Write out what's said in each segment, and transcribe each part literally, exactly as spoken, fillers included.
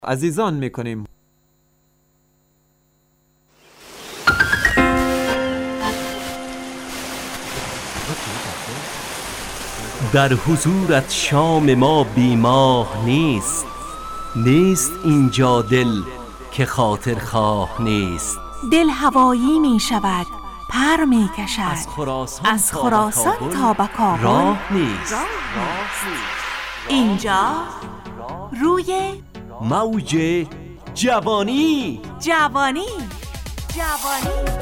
عزیزان میکنیم. در حضورت شام ما بیماه نیست، نیست اینجا دل که خاطر خواه نیست. دل هوایی می شود، پر می کشد، از خراسان, از خراسان تا به کابل راه نیست. اینجا روی موج جوانی. جوانی جوانی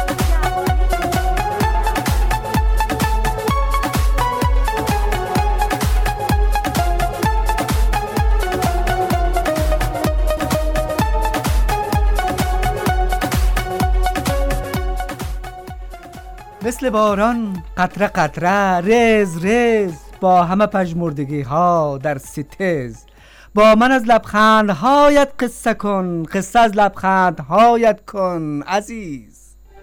مثل باران قطره قطره، رز رز، با همه پژمردگی ها در ستز. با من از لبخندهایت قصه کن، قصه از لبخندهایت کن عزیز.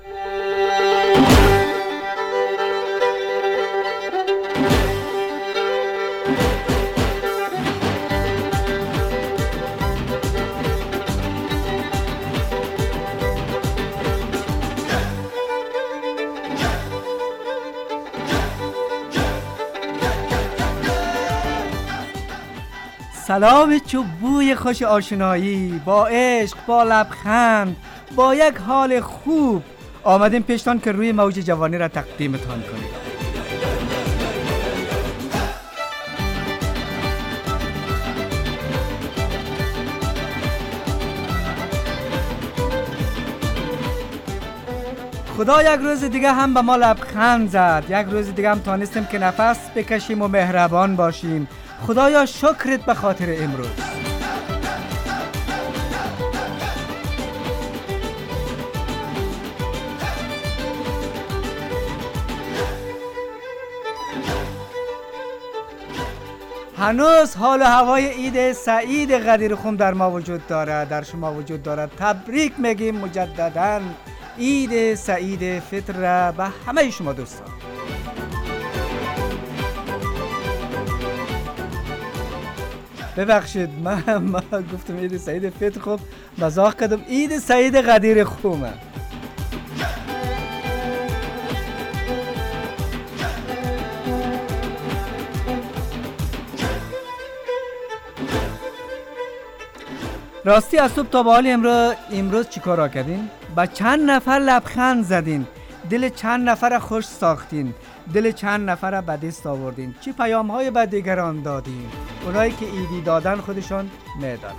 سلام چوبوی خوش آشنایی، با عشق، با لبخند، با یک حال خوب آمدیم پیشتان که روی موج جوانی را تقدیمتان کنیم. خدا یک روز دیگه هم به ما لبخند زد، یک روز دیگه هم تانستیم که نفس بکشیم و مهربان باشیم. خدایا شکرت به خاطر امروز. هنوز حال و هوای عید سعید قدیرخم در ما وجود دارد، در شما وجود دارد. تبریک میگیم مجدداً عید سعید فطر را به همه شما دوستان. ببخشید من, من گفتم عید سعید فطر، خوب مزاح کردم، عید سعید قدیرخمه. راستی از صبح تا به حال امروز امروز چیکارا کردین؟ با چند نفر لبخند زدین، دل چند نفر خوش ساختین، دل چند نفر به دست آوردین، چی پیام های به دیگران دادین؟ اونایی که ایدی دادن خودشان میدانن.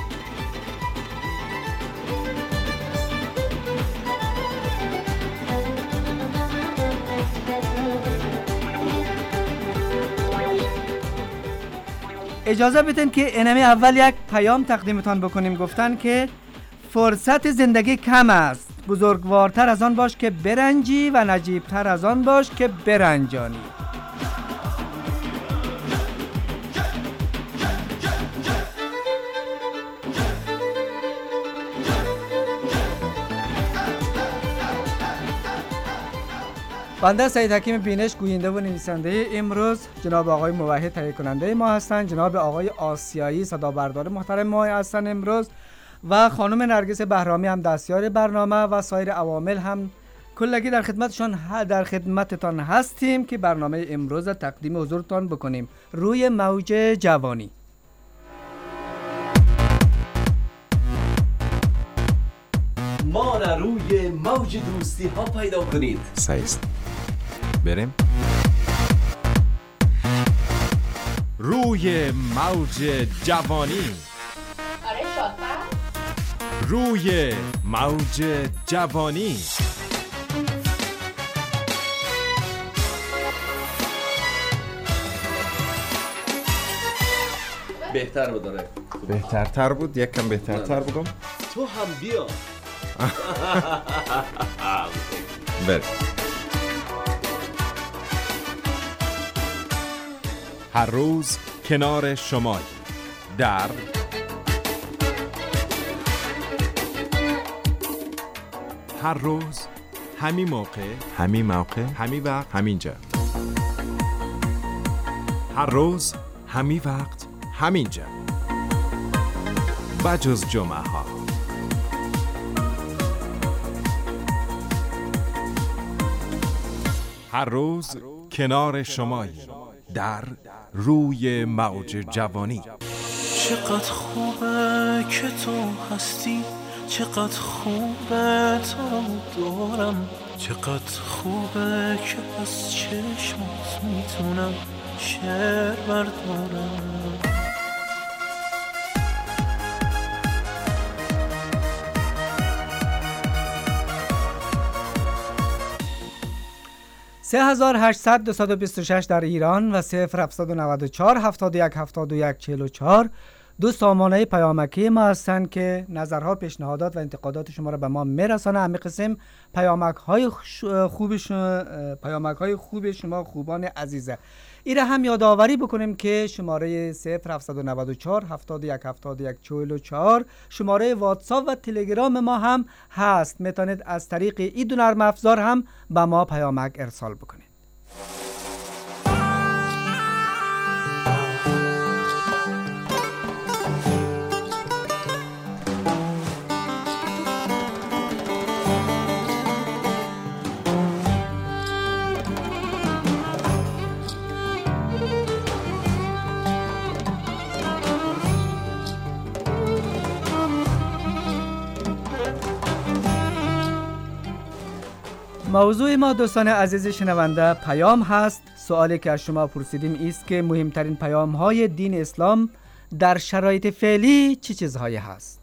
اجازه بدین که اینمی اول یک پیام تقدیمتان بکنیم. گفتن که فرصت زندگی کم است، بزرگوارتر از آن باش که برنجی و نجیبتر از آن باش که برنجانی. بنده سعید حکیم بینش، گوینده و نویسنده امروز، جناب آقای موحد تهیه کننده ما هستند، جناب آقای آسیایی صدا بردار محترم ما هستند امروز، و خانم نرگس بهرامی هم دستیار برنامه، و سایر عوامل هم کلگی در خدمتشان در خدمتتان هستیم که برنامه امروز تقدیم حضورتان بکنیم روی موج جوانی. ما را روی موج دوستی ها پیدا کنید. سایست بریم روی موج جوانی. آره شاطر. روی موج جوانی. بهتر بود داره. بهترتر بود، یک کم بهترتر بگم. تو هم بیا. بریم. هر روز کنار شمای در هر روز همین موقع، همین موقع، همین وقت، همینجا. هر روز همین وقت، همینجا. بجز جمعه ها. هر روز کنار شمایی در روی موج جوانی. چقدر خوبه که تو هستی، چقدر خوبه تو دورم، چقدر خوبه که از چشمات میتونم شعر بردارم. سه هزار و هشتصد دویست و بیست و شش در ایران و صفر هفتصد و نود و چهار هفتاد و یک هفتاد و یک چهل و چهار دو سامانه پیامکی ما هستند که نظرها، پیشنهادات و انتقادات شما را به ما میرسانه. همین قسم پیامک های خوب شما، پیامک های خوب شما خوبان عزیزه. ایره هم یادآوری بکنیم که شماره صفر هفتصد و نود و چهار هفتاد و یک هفتاد و یک چهل و چهار شماره واتساپ و تلگرام ما هم هست. میتونید از طریق این دو نرم افزار هم به ما پیامک ارسال بکنید. موضوع ما دوستان عزیز شنونده پیام هست. سوالی که از شما پرسیدیم است که مهمترین پیام های دین اسلام در شرایط فعلی چه چیزهایی هست؟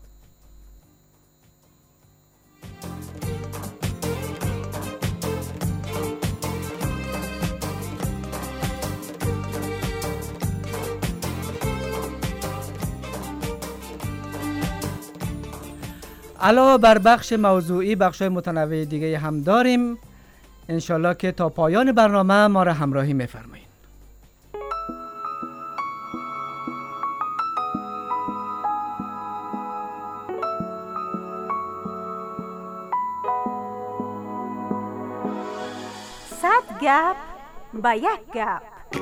علاوه بر بخش موضوعی، بخش‌های متنوع دیگه هم داریم. انشالله که تا پایان برنامه ما را همراهی می‌فرمایید. صد گپ با یک گپ.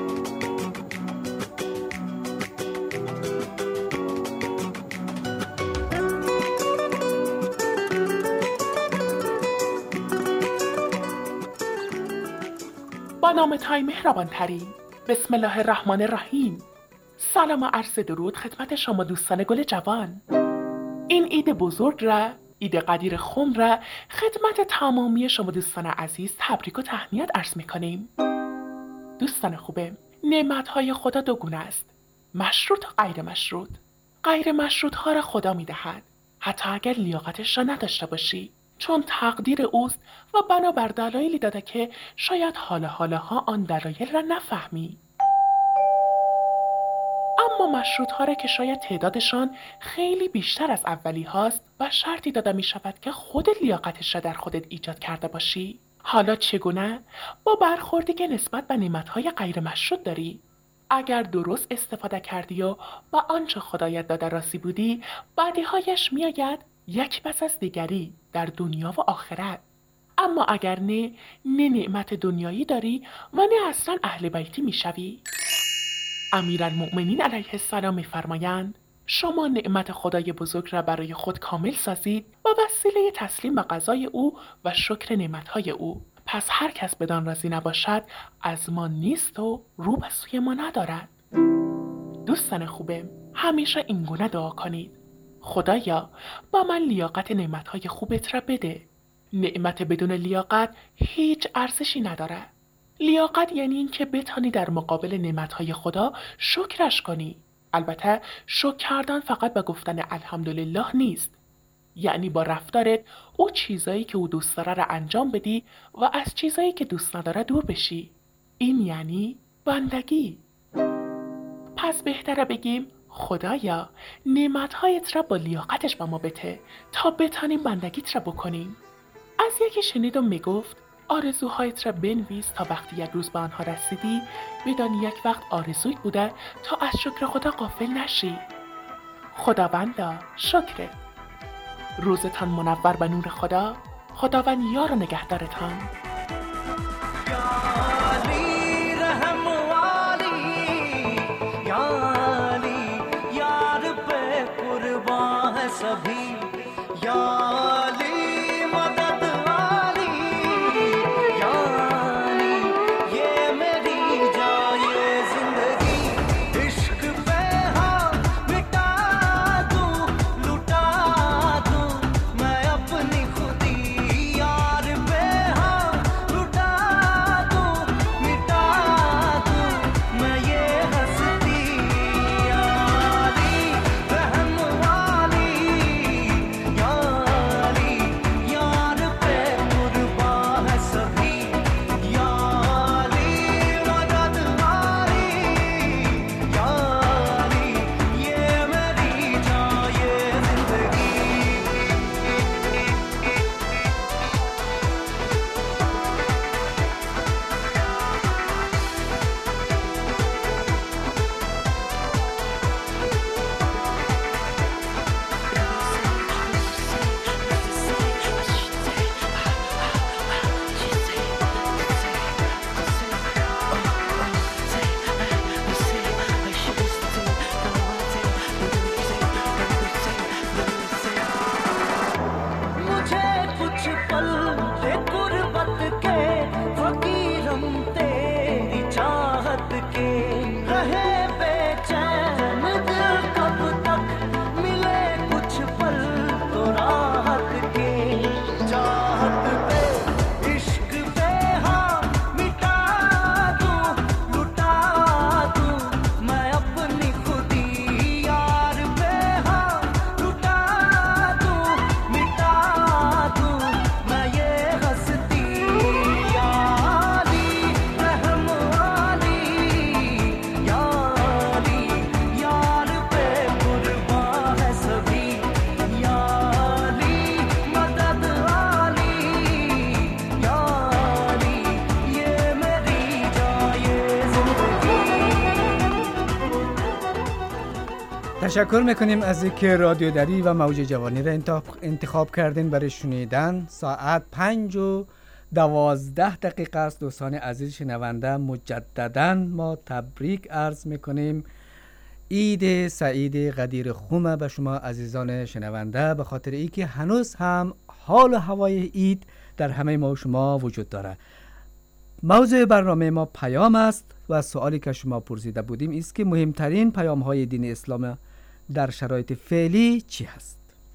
با نام تای مهربان ترین، بسم الله الرحمن الرحیم. سلام و عرض درود خدمت شما دوستان گل جوان. این عید بزرگ را، عید قدیر خم را خدمت تمامی شما دوستان عزیز تبریک و تهنیت عرض میکنیم. دوستان خوبه، نعمتهای خدا دو گونه است، مشروط و غیر مشروط. غیر مشروط ها را خدا میدهد حتی اگر لیاقتش را نداشته باشی، چون تقدیر اوست و بنابر دلایلی داده که شاید حالا حالا ها آن دلایل را نفهمی. اما مشروط ها را که شاید تعدادشان خیلی بیشتر از اولی هاست و شرطی داده می شود که خودت لیاقتش را در خودت ایجاد کرده باشی. حالا چگونه؟ با برخوردی که نسبت به نعمت‌های غیر مشروط داری. اگر درست استفاده کردی و با آنچه خدایت داده راضی بودی، بعدی‌هایش میآید یک پس از دیگری در دنیا و آخرت. اما اگر نه، نه نعمت دنیایی داری و نه اصلا اهل بیتی میشوی. امیرالمؤمنین علیه السلام میفرمایند شما نعمت خدای بزرگ را برای خود کامل سازید و وسیله تسلیم به قضای او و شکر نعمتهای او. پس هر کس بدان راضی نباشد از ما نیست و رو به سوی ما ندارد. دوستان خوبه، همیشه این گونه دعا کنید: خدایا با من لیاقت نعمتهای خوبت را بده. نعمت بدون لیاقت هیچ ارزشی ندارد. لیاقت یعنی این که بتانی در مقابل نعمتهای خدا شکرش کنی. البته شکر کردن فقط به گفتن الحمدلله نیست، یعنی با رفتارت او چیزایی که او دوست داره را انجام بدی و از چیزایی که دوست نداره دور بشی. این یعنی بندگی. پس بهتره بگیم خدایا نعمتهایت را با لیاقتش به ما بده تا بتانیم بندگیت را بکنیم. از یکی شنیدم میگفت آرزوهایت را بنویس تا وقتی یک روز به آنها رسیدی بدانی یک وقت آرزویت بوده تا از شکر خدا غافل نشی. خداوندا شکرت. روزتان منور به نور خدا. خداوند یار و نگهدارتان. यार पे कुर्बान सभी याली मदद वाली याली ये मेरी जाए जिंदगी इश्क पे हाँ मिटा दूं लुटा दूं मैं अपनी खुदी यार पे हाँ लुटा दूं मिटा दूं मैं ये हंसती यारी रहम वाली यारी यार पे कुर्बा है सभी यारी मदद वाली यारी ये मेरी जाए जिंदगी मुझे कुछ पल दे गुर्बत के फकीरम तेरी चाहत के रहे बेचैन दिल कब तक मिले कुछ पल तो राहत के चाहत पे इश्क पे हाँ मिटा दूं लुटा दूं मैं अपनी खुदी यार पे हाँ लुटा दूं मिटा दूं मैं ये हंसती यारी रहम वाली यारी यार पे कुर्बा है सभी यारी मदद वाली यारी ये मेरी जाए जिंदगी تشکر میکنیم از اینکه رادیو دری و موج جوانی را انتخاب- انتخاب کردین برای شنیدن. ساعت پنج و دوازده دقیقه است. دوستان عزیز شنونده، مجددا ما تبریک عرض میکنیم. عید سعید قدیر خومه به شما عزیزان شنونده، به خاطر اینکه هنوز هم حال و هوای عید در همه ما و شما وجود داره. موضوع برنامه ما پیام است و سوالی که شما پرسیده بودیم است که مهمترین پیام های دین اسلام در شرایط فعلی چی هست؟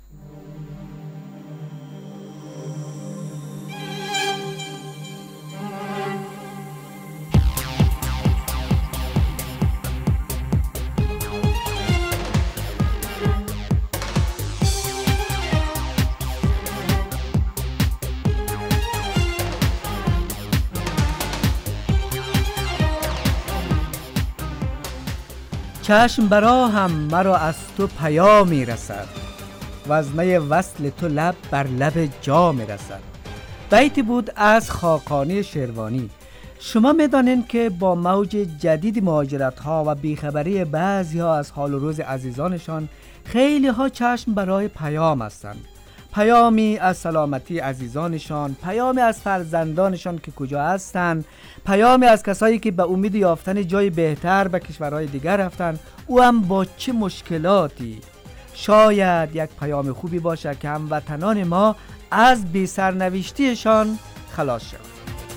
چشم برا هم مرا از تو پیامی رسد و از می وصل تو لب بر لب جام رسد. بیتی بود از خاقانی شیروانی. شما میدانین که با موج جدید مهاجرت ها و بیخبری بعضی ها از حال و روز عزیزانشان خیلی ها چشم برای پیام هستند. پیامی از سلامتی عزیزانشان، پیامی از فرزندانشان که کجا هستند، پیامی از کسایی که به امید یافتن جای بهتر به کشورهای دیگر رفتن، او هم با چه مشکلاتی. شاید یک پیام خوبی باشه که هموطنان ما از بی سرنوشتیشان خلاص شوند.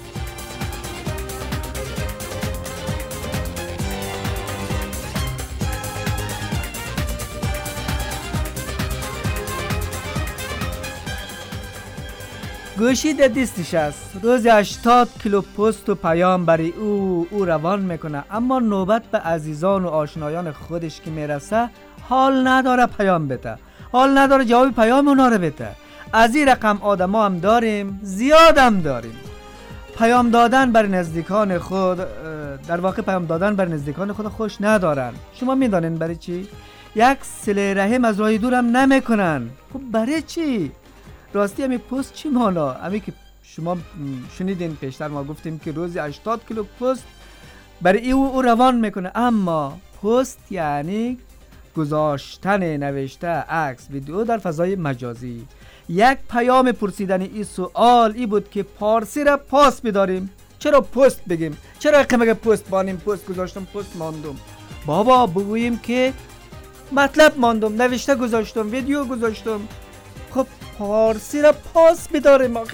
گوشی در دستش است. روز هشتاد کیلو پست و پیام برای او او روان میکنه، اما نوبت به عزیزان و آشنایان خودش که میرسه حال نداره پیام بده، حال نداره جواب پیام اونا رو بده. از این رقم آدم ها هم داریم، زیاد هم داریم. پیام دادن بر نزدیکان خود، در واقع پیام دادن بر نزدیکان خود خوش ندارن. شما میدانین برای چی؟ یک صله رحم از راه دور هم نمیکنن. خب برای چی؟ راستی همین پست چی مانا؟ همین که شما شنیدین پیشتر ما گفتیم که روزی هشتاد کیلو پست برای او او روان میکنه، اما پست یعنی گذاشتن نوشته عکس ویدیو در فضای مجازی. یک پیام پرسیدن این سوال ای بود که پارسی را پاس بداریم. چرا پست بگیم؟ چرا که مگه پست بانیم؟ پست گذاشتم، پست ماندم. بابا بگوییم که مطلب ماندم، نوشته گذاشتم، ویدیو گذاشتم. خب پارسی را پاس بداریم آخه.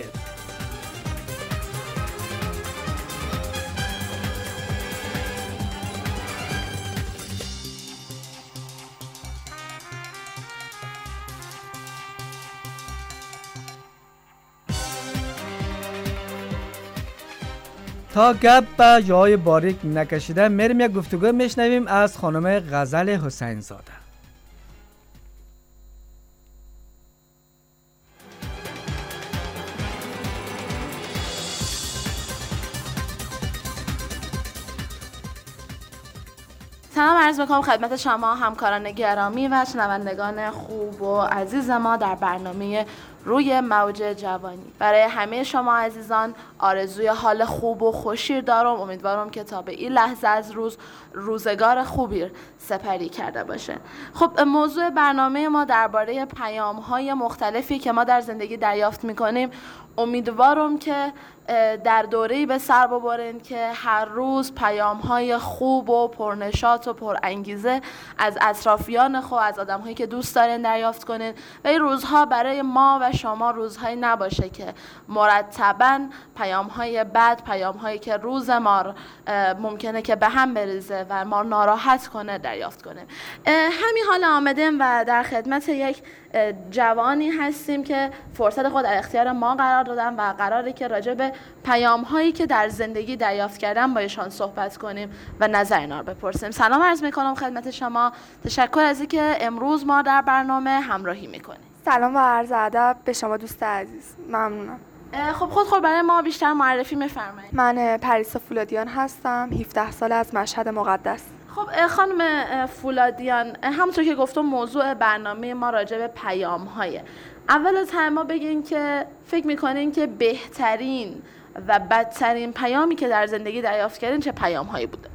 تا گپ به جای باریک نکشیده میریم یک گفتگو میشنویم از خانم غزل حسین زاده. سلام عرض میکنم خدمت شما همکاران گرامی و شنوندگان خوب و عزیز ما در برنامه روی موج جوانی. برای همه شما عزیزان آرزوی حال خوب و خوشی دارم. امیدوارم که تا به این لحظه از روز روزگار خوبی سپری کرده باشه. خب موضوع برنامه ما درباره پیام‌های مختلفی که ما در زندگی دریافت می‌کنیم. امیدوارم که در دوره‌ای به سر ببرین که هر روز پیام‌های خوب و پرنشاط و پرانگیزه از اطرافیان خود، از آدم‌هایی که دوست دارین دریافت کنین و این روزها برای ما و شما روزهایی نباشه که مرتباً پیام‌های بد، پیام‌هایی که روز ما ممکنه که به هم بریزه و ما ناراحت کنه دریافت کنیم. همین حال آمدیم و در خدمت یک جوانی هستیم که فرصت خود در اختیار ما قرار دادن و قراره که راجع به پیام‌هایی که در زندگی دریافت کردن با ایشان صحبت کنیم و نظر اینا رو بپرسیم. سلام عرض می‌کنم خدمت شما. تشکر از اینکه امروز ما در برنامه همراهی می‌کنیم. سلام و عرض ادب به شما دوست عزیز. ممنونم. خب خود خود برای ما بیشتر معرفی می‌فرمایید. من پریسا فولادیان هستم، هفده سال از مشهد مقدس. خب خانم فولادیان، همونطور که گفتم موضوع برنامه ما راجع به پیام‌هایه. اول از همه ما بگین که فکر می‌کنین که بهترین و بدترین پیامی که در زندگی دریافت کردین چه پیام‌هایی بوده؟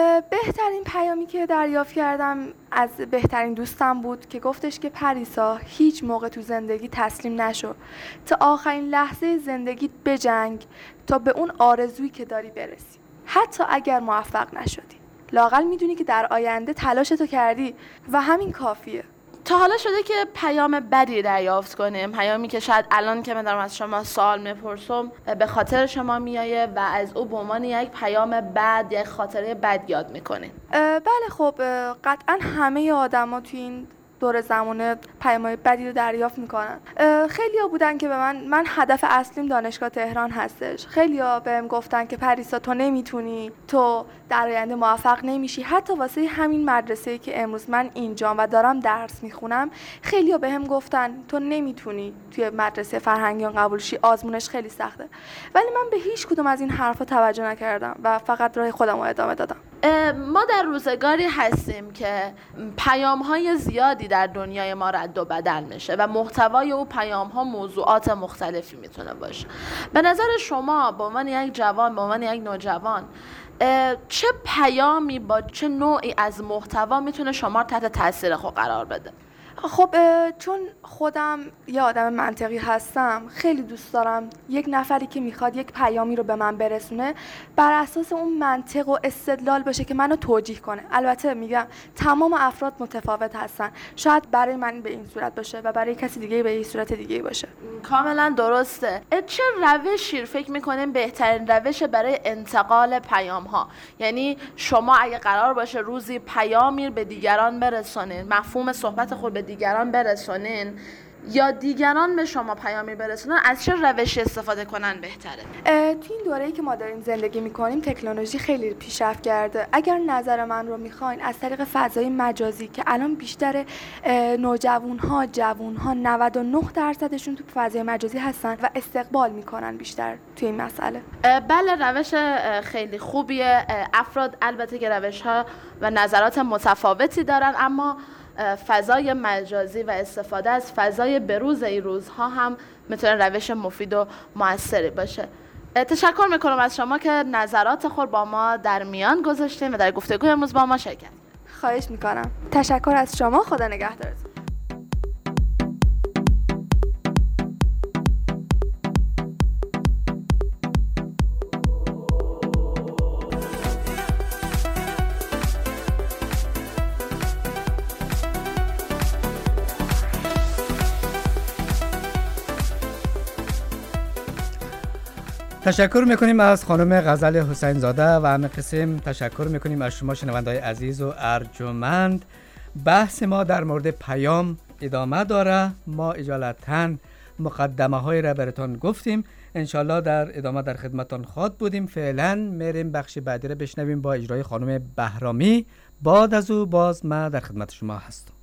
بهترین پیامی که دریافت کردم از بهترین دوستم بود که گفتش که پریسا هیچ موقع تو زندگی تسلیم نشو، تا آخرین لحظه زندگیت بجنگ تا به اون آرزویی که داری برسی، حتی اگر موفق نشدی لااقل میدونی که در آینده تلاشتو کردی و همین کافیه. تا حالا شده که پیام بدی دریافت کنیم، پیامی که شاید الان که من دارم از شما سوال میپرسم به خاطر شما میایه و از او به عنوان یک پیام بد، یک خاطره بد یاد میکنین؟ بله خب قطعا همه آدما توی این دور زمانه پیام‌های بدی رو دریافت میکنن. خیلی‌ها بودن که به من من هدف اصلیم دانشگاه تهران هستش. خیلی‌ها بهم گفتن که پریسا تو نمیتونی، تو در آینده موفق نمیشی. حتی واسه همین مدرسه‌ای که امروز من اینجام و دارم درس میخونم، خیلی‌ها بهم گفتن تو نمیتونی توی مدرسه فرهنگیان قبول شی، آزمونش خیلی سخته. ولی من به هیچ کدوم از این حرفا توجه نکردم و فقط راه خودم رو ادامه دادم. ما در روزگاری هستیم که پیام‌های زیادی در دنیای ما رد و بدل میشه و محتوای او پیام‌ها موضوعات مختلفی میتونه باشه. به نظر شما به عنوان یک جوان، به عنوان یک نوجوان، چه پیامی با چه نوعی از محتوا میتونه شما تحت تاثیر خود قرار بده؟ خب چون خودم یه آدم منطقی هستم، خیلی دوست دارم یک نفری که میخواد یک پیامی رو به من برسونه بر اساس اون منطق و استدلال باشه که منو توجیه کنه. البته میگم تمام افراد متفاوت هستن، شاید برای من به این صورت باشه و برای کسی دیگه به این صورت دیگه باشه. کاملا درسته. چه روشی فکر میکنین بهترین روش برای انتقال پیام ها؟ یعنی شما اگه قرار باشه روزی پیامی به دیگران برسونین، مفهوم صحبت خود به دیگران برسونین یا دیگران به شما پیامی برسونن، از چه روشی استفاده کنن بهتره؟ تو این دوره‌ای که ما داریم زندگی می‌کنیم تکنولوژی خیلی پیشرفت کرده. اگر نظر من رو می‌خواین از طریق فضای مجازی که الان بیشتر نوجوان‌ها، جوان‌ها نود و نه درصدشون تو فضای مجازی هستن و استقبال می‌کنن بیشتر توی این مسئله. بله روش خیلی خوبیه. افراد البته که روش‌ها و نظرات متفاوتی دارن، اما فضای مجازی و استفاده از فضای بروز این روزها هم میتونه روش مفید و موثری باشه. تشکر میکنم از شما که نظرات خود با ما در میان گذاشتین و در گفتگوی امروز با ما شرکت. خواهش میکنم. تشکر از شما. خدا نگهدارتون. تشکر میکنیم از خانم غزل حسین زاده و همه قسم تشکر میکنیم از شما شنونده‌های عزیز و ارجمند. بحث ما در مورد پیام ادامه داره. ما اجالتا مقدمه های را براتون گفتیم، انشالله در ادامه در خدمتون خواهد بودیم. فعلا میریم بخش بعدی را بشنویم با اجرای خانم بهرامی. بعد از او باز ما در خدمت شما هستم.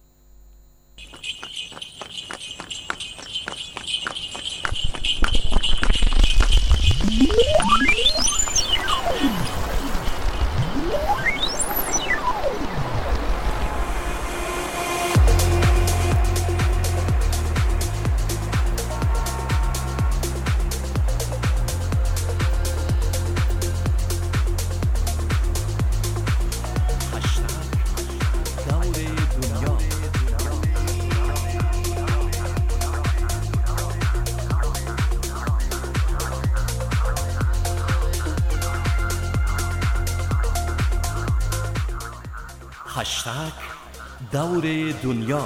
هشتگ دور دنیا.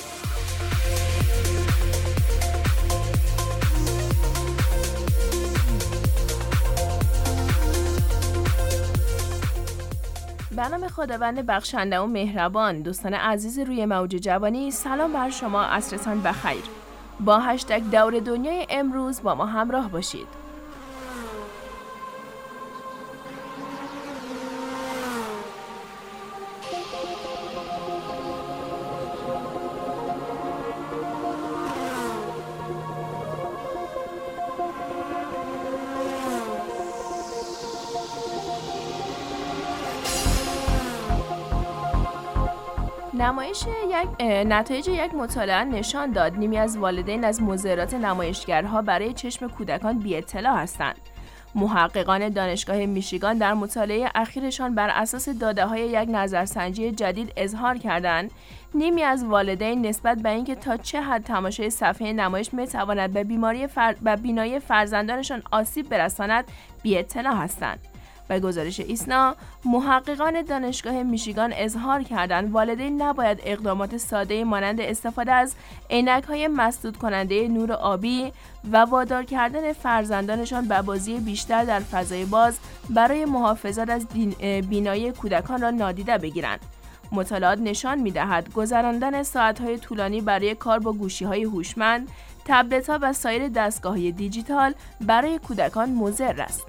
به نام خداوند بخشنده و مهربان. دوستان عزیز روی موج جوانی، سلام بر شما، عصرتان بخیر. با هشتگ دور دنیای امروز با ما همراه باشید. نمایش یک نتایج یک مطالعه نشان داد نیمی از والدین از مضرات نمایشگرها برای چشم کودکان بی اطلاع هستند. محققان دانشگاه میشیگان در مطالعه اخیرشان بر اساس داده‌های یک نظرسنجی جدید اظهار کردند نیمی از والدین نسبت به اینکه تا چه حد تماشای صفحه نمایش میتواند به بیماری فر... به بینایی فرزندانشان آسیب برساند بی اطلاع هستند. به گزارش ایسنا، محققان دانشگاه میشیگان اظهار کردند والدین نباید اقدامات ساده مانند استفاده از عینک‌های مسدود کننده نور آبی و وادار کردن فرزندانشان به بازی بیشتر در فضای باز برای محافظت از بینایی کودکان را نادیده بگیرند. مطالعات نشان می‌دهد گذراندن ساعت‌های طولانی برای کار با گوشی‌های هوشمند، تبلت‌ها و سایر دستگاه‌های دیجیتال برای کودکان مضر است.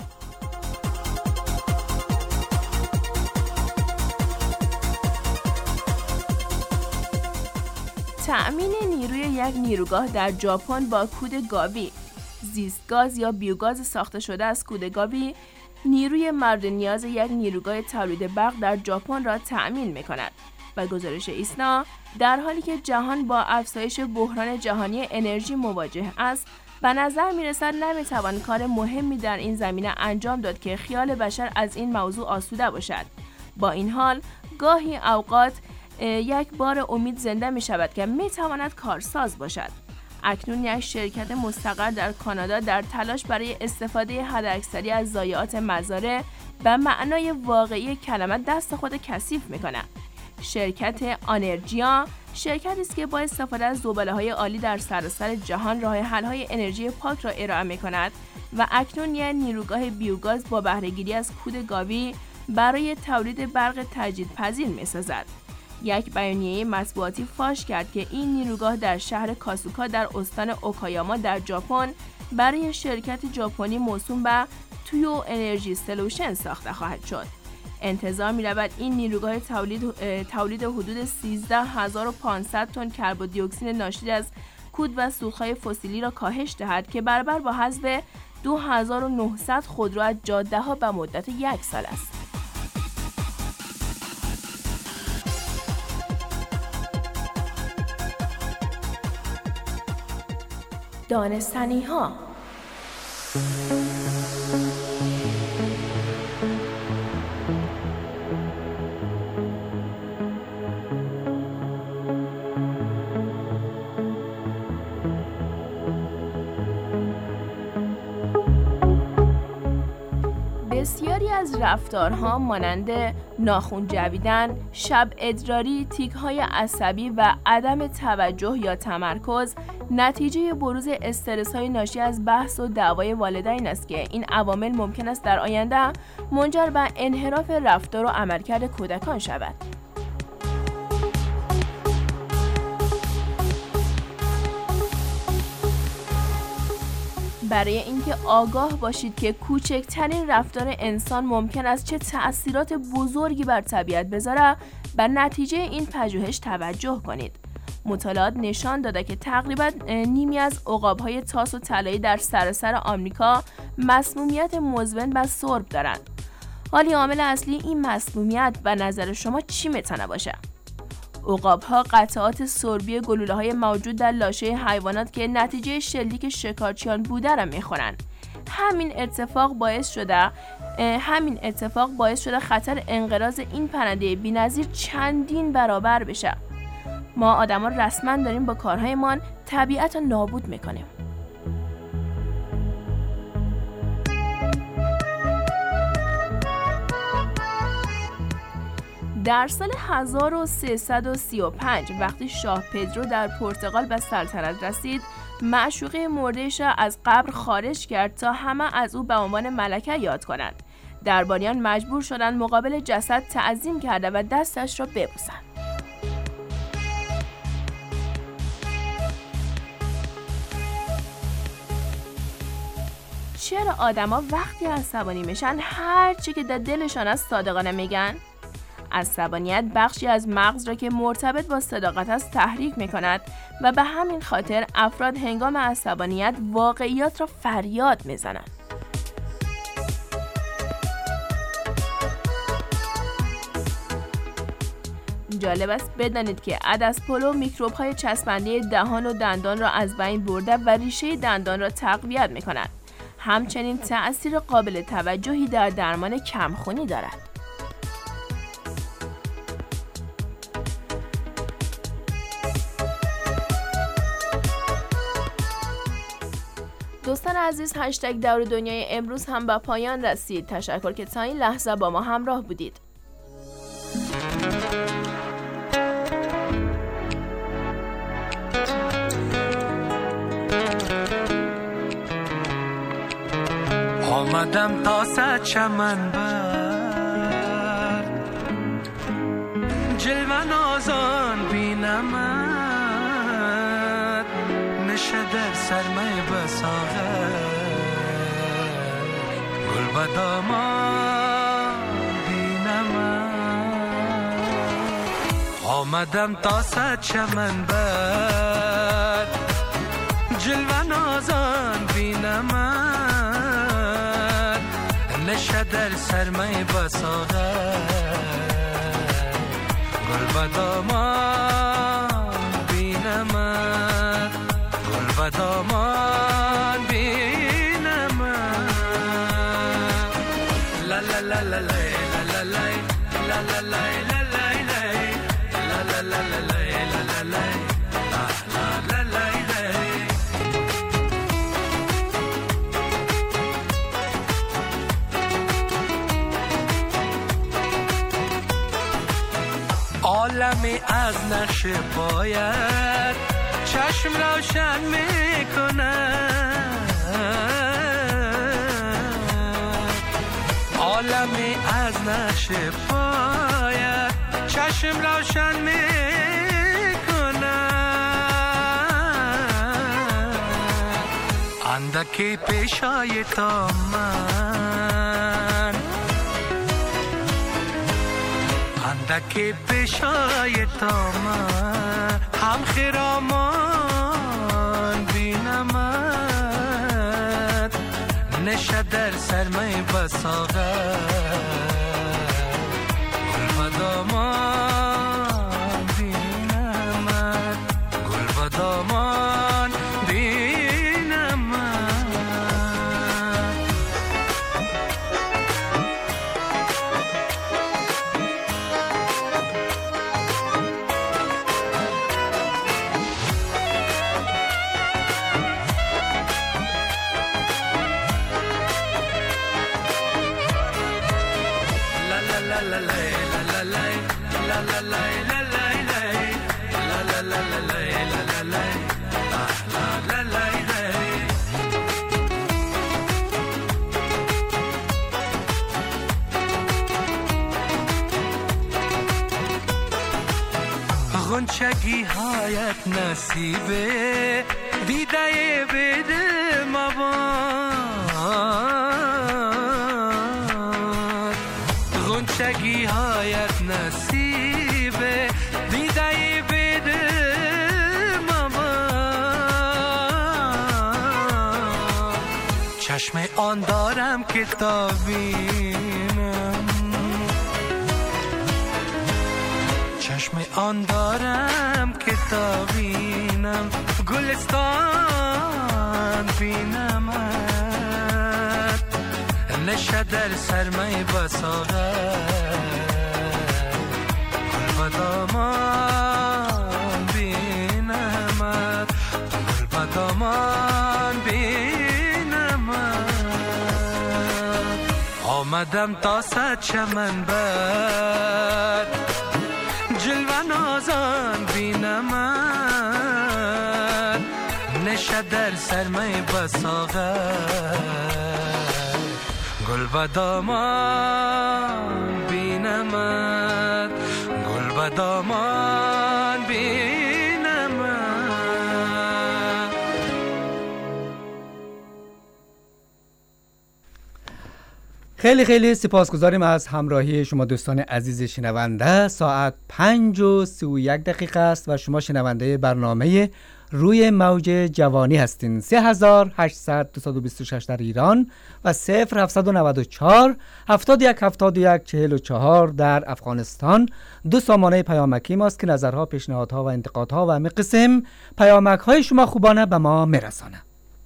تأمین نیروی یک نیروگاه در ژاپن با کود گاوی. زیستگاز یا بیوگاز ساخته شده از کود گاوی نیروی مورد نیاز یک نیروگاه تولید برق در ژاپن را تأمین می‌کند. و گزارش ایسنا، در حالی که جهان با افزایش بحران جهانی انرژی مواجه است، به نظر می‌رسد نمی‌توان کار مهمی در این زمینه انجام داد که خیال بشر از این موضوع آسوده باشد. با این حال، گاهی اوقات یک بار امید زنده می شود که می تواند کارساز باشد. اکنون یک شرکت مستقر در کانادا در تلاش برای استفاده حداکثری از ضایعات مزارع به معنای واقعی کلمه دست خود کثیف می کند. شرکت آنرژیا شرکتی است که با استفاده از زباله‌های عالی در سراسر جهان راه حل‌های انرژی پاک را ارائه می کند و اکنون یک نیروگاه بیوگاز با بهره‌گیری از کود گاوی برای تولید برق تجدیدپذیر می سازد. یک بیانیه مطبوعاتی فاش کرد که این نیروگاه در شهر کاسوکا در استان اوکایاما در ژاپن برای شرکت ژاپنی موسوم به تویو انرژی سولوشن ساخته خواهد شد. انتظار می‌رود این نیروگاه تولید تولید حدود سیزده هزار و پانصد تن کربن دی اکسید ناشی از کود و سوخت‌های فسیلی را کاهش دهد که برابر با حذف دو هزار و نهصد خودرو از جاده‌ها به مدت یک سال است. دانستنی ها. بسیاری از رفتارها مانند ناخن جویدن، شب ادراری، تیک‌های عصبی و عدم توجه یا تمرکز نتیجه بروز استرس‌های ناشی از بحث و دعوای والدین است که این عوامل ممکن است در آینده منجر به انحراف رفتار و عملکرد کودکان شود. برای اینکه آگاه باشید که کوچکترین رفتار انسان ممکن است چه تأثیرات بزرگی بر طبیعت بذاره، به نتیجه این پژوهش توجه کنید. مطالعات نشان داده که تقریباً نیمی از عقاب‌های تاس و طلایی در سراسر آمریکا مسمومیت مزمن به سرب دارند. حالی عامل اصلی این مسمومیت به نظر شما چی میتونه باشه؟ عقاب‌ها قطعات سربی گلوله‌های موجود در لاشه حیوانات که نتیجه شلیک شکارچیان بوده را می‌خورند. همین اتفاق باعث شده همین اتفاق باعث شده خطر انقراض این پرنده بی‌نظیر چندین برابر بشه. ما آدما رسما داریم با کارهایمان طبیعت رو نابود می‌کنیم. در سال هزار و سیصد و سی و پنج وقتی شاه پدرو در پرتغال به سلطنت رسید، معشوقه مرده‌اش را از قبر خارج کرد تا همه از او به عنوان ملکه یاد کنند. درباریان مجبور شدند مقابل جسد تعظیم کرده و دستش را ببوسند. چرا آدما وقتی عصبانی میشن هر چی که در دلشان است صادقانه میگن؟ عصبانیت بخشی از مغز را که مرتبط با صداقت است تحریک میکند و به همین خاطر افراد هنگام عصبانیت واقعیات را فریاد میزنند. جالب است بدانید که عدس‌پلو میکروب‌های چسبنده دهان و دندان را از بین برده و ریشه دندان را تقویت میکند. همچنین تأثیر قابل توجهی در درمان کمخونی دارد. دوستان عزیز، هشتگ دور دنیای امروز هم به پایان رسید. تشکر که تا این لحظه با ما همراه بودید. آمدم تا صد چمن بر جلوه نازان بینمت، نشه در سرمه بساغر گل بدامان بینمت. آمدم تا صد چمن بر جلوه نازان بینمت، نشه در سرمه بساغر گل بدامان بینمت، گل بدامان بینمت. لا لا لا لا لا لا لا لا لا لا لا لا لا لا لا عالمی از نقش پایت چشم روشن میکند، عالمی از نقش پایت چشم روشن میکند. اندکی پیشای تا من، اندکی پیشای تا من هم خیرامان بینمت، نشه در سرمه بساغر گل بدامان بینمت، گل بدامان بینمت. غنچگی هایت نصیبه دیده بده مباد غنچگی هایت نصیبه دیده بده مباد چشم آن دارم که تابینم چشم آن دارم که تا بینم گلستان بینمت نشه در سرمه بساغر گل بدامان بینمت گل بدامان بینمت آمدم تا صد چمن بر جلوه نازان بینمت نشه در سرمه بساغر گل بدامان بینمت گل بدامان بینمت. خیلی خیلی سپاسگزاریم از همراهی شما دوستان عزیز شنونده. ساعت پنج و سی و یک دقیقه است و شما شنونده برنامه روی موج جوانی هستین. سه هزار و هشتصد و بیست و شش در ایران و صفر هفتصد و نود و چهار هفتاد و یک هفتاد و یک چهل و چهار در افغانستان دو سامانه پیامکی ماست که نظرها، پیشنهادها و انتقادها و همه قسم پیامک های شما خوبانه به ما میرسانه.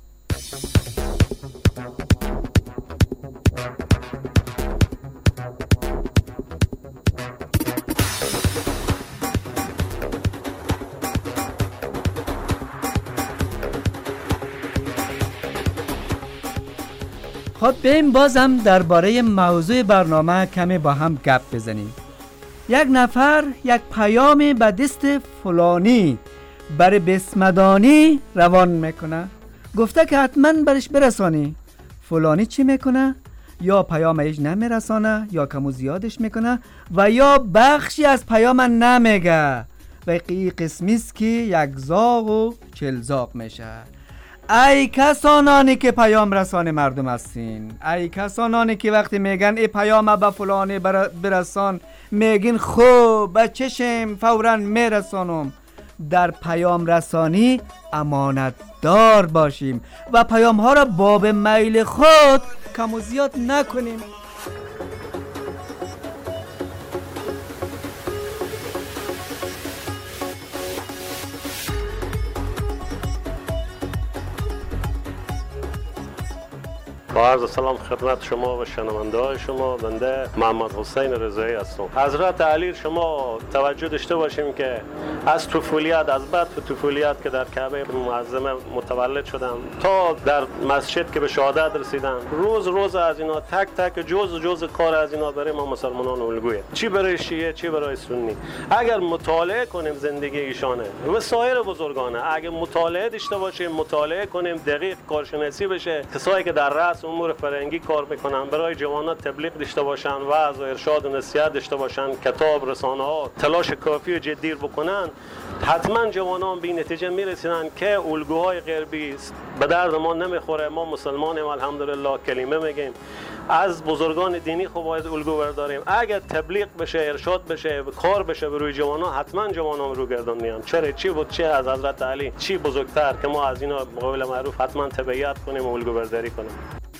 خب بریم بازم درباره موضوع برنامه کمی با هم گپ بزنیم. یک نفر یک پیام به دست فلانی برای بسمدانی روان میکنه، گفته که حتما برش برسانی. فلانی چی میکنه؟ یا پیام ایش نمیرسانه یا کمو زیادش میکنه و یا بخشی از پیام نمیگه و این قسمیست که یک زاغ و چل زاغ میشه. ای کسانانی که پیام رسان مردم هستین، ای کسانانی که وقتی میگن ای پیام به فلانی برسان میگین خوب به چشم فوراً میرسانم. در پیام رسانی امانت دار باشیم و پیام ها را باب میل خود کم و زیاد نکنیم. با عرض سلام خدمت شما و شنونده های شما. بنده محمد حسین رضایی هستم. حضرت علی شما توجه داشته باشیم که از طفولیت، از بعد طفولیت که در کعبه معظمه متولد شدم تا در مسجد که به شهادت رسیدم، روز روز از اینا تک تک جز جز کار از اینا برای ما مسلمانان الگویه، چی برای شیعه چی برای سنی. اگر مطالعه کنیم زندگی ایشانه و سایر بزرگانه، اگر مطالعه داشته باشیم، مطالعه کنیم دقیق کارشناسی بشه، کسایی که در رأس امور فرهنگی کار میکنن برای جوانان تبلیغ داشته باشن، وعظ و ارشاد و نصیحت داشته باشن، کتاب رسانه ها تلاش کافی و جدی بکنن، حتما جوانان به نتیجه میرسن که الگوهای غربی به درد ما نمیخوره. ما مسلمانیم الحمدلله، کلمه میگیم، از بزرگان دینی خوب باید الگو برداریم. اگر تبلیغ بشه، ارشاد بشه، کار بشه به روی جوانان، حتما جوانان رو گردن میان. چرا چی بود چه از حضرت علی چی بزرگتر که ما از اینا به قول معروف حتما تبعیت کنیم و الگو برداری کنیم.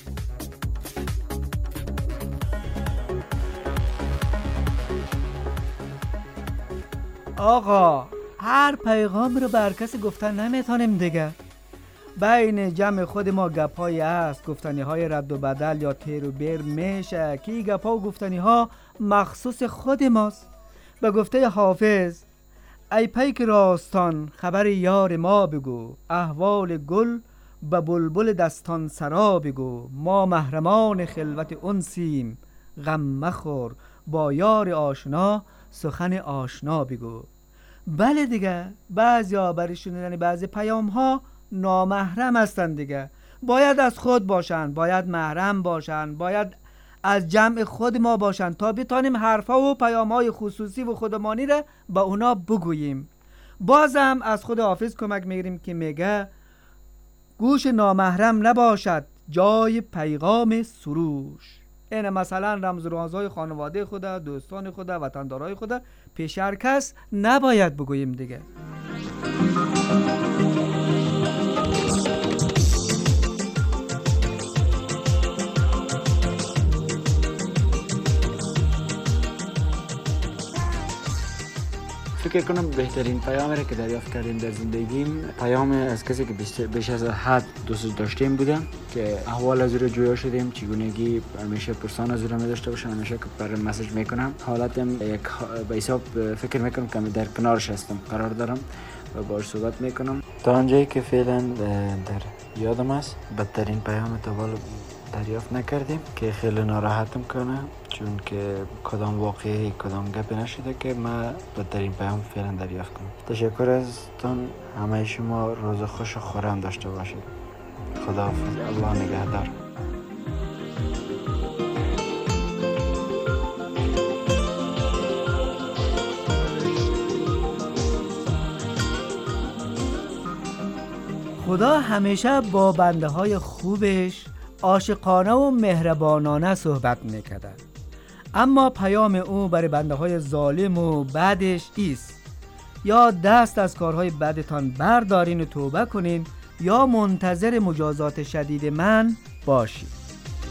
آقا هر پیغام رو بر کسی گفتن نمیتونیم دیگه. بین جمع خود ما گپایی هست، گفتنی های رد و بدل یا تیر و بیر میشه که این گپا و گفتنی ها مخصوص خود ماست. به گفته حافظ ای پیک راستان خبر یار ما بگو، احوال گل به بلبل دستان سرا بگو، ما محرمان خلوت انسیم غم مخور، با یار آشنا سخن آشنا بگو. بله دیگه، بعضی ها برای شنیدن بعضی پیام ها نامحرم هستن دیگه. باید از خود باشن، باید محرم باشن، باید از جمع خود ما باشن تا بتانیم حرفا و پیام های خصوصی و خودمانی را با اونا بگوییم. بازم از خود حافظ کمک میگیریم که میگه گوش نامحرم نباشد جای پیغام سروش. این مثلا رمز و رازهای خانواده خود، دوستان خود، وطندارای خود پیش هر کس نباید بگوییم دیگه. فکر کنم بهترین پیامی را که دریافت کردیم در زندگیم پیام از کسی که بیش از حد دوست داشتیم بودم که احوال از او را جویا شدیم، چگونگی همیشه پرسان از او را می داشته باشم، همیشه که پر مسیج میکنم. حالتم یک به حساب فکر میکنم که در کنارش هستم، قرار دارم و باهاش صحبت میکنم. تا آنجایی که فعلا در یادم است بدترین پیام تا حالا دریافت نکردیم که خیلی ناراحتم کنه، چون که کدام واقعی کدام گپی نشده که من بدترین پیام فعلا دریافت کنم. تشکر ازتون، همه شما روز خوش و خورم داشته باشید. خداحافظ، الله نگهدار. خدا همیشه با بنده های خوبش عاشقانه و مهربانانه صحبت میکرد، اما پیام او برای بنده های ظالم و بعدش ایست: یا دست از کارهای بدتان بردارین و توبه کنین یا منتظر مجازات شدید من باشید.